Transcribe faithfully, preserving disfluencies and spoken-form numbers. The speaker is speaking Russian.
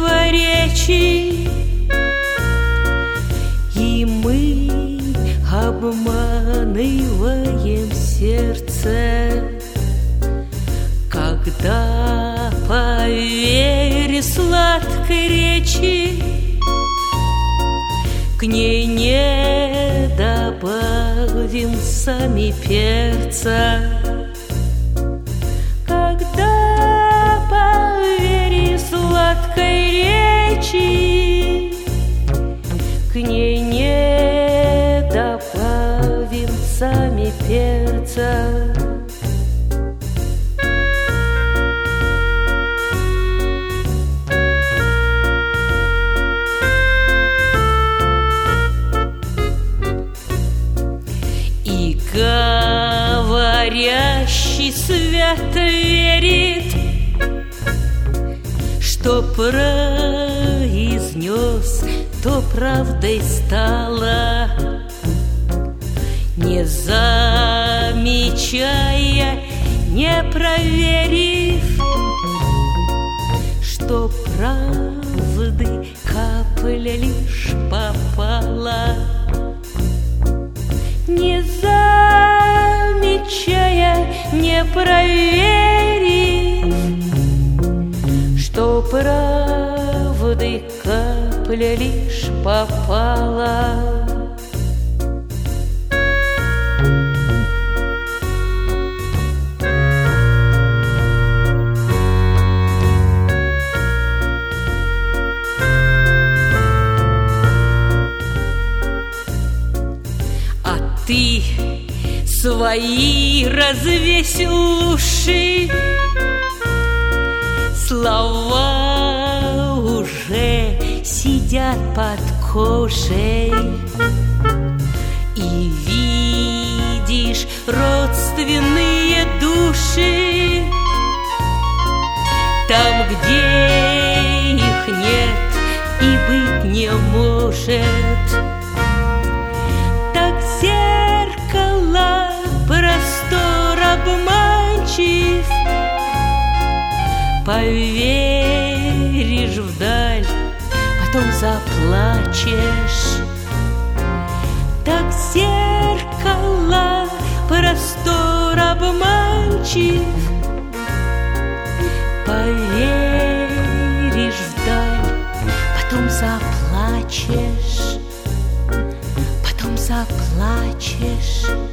противоречий, и мы обманываем сердце. Когда по вере сладкой речи к ней не добавим сами перца. Когда по вере сладкой речи к ней не добавим сами перца. Говорящий свято верит, что произнес, то правдой стало, не замечая, не проверив, что правды капля лишь попала. Не замечая, не проверив, что правды капля лишь попала. Ты свои развесил уши, слова уже сидят под кожей, и видишь родственные души там, где их нет и быть не может. Зеркало простор обманчив, поверишь вдаль, потом заплачешь. Так зеркало простор обманчив, поверишь вдаль, потом заплачешь. Заплачешь.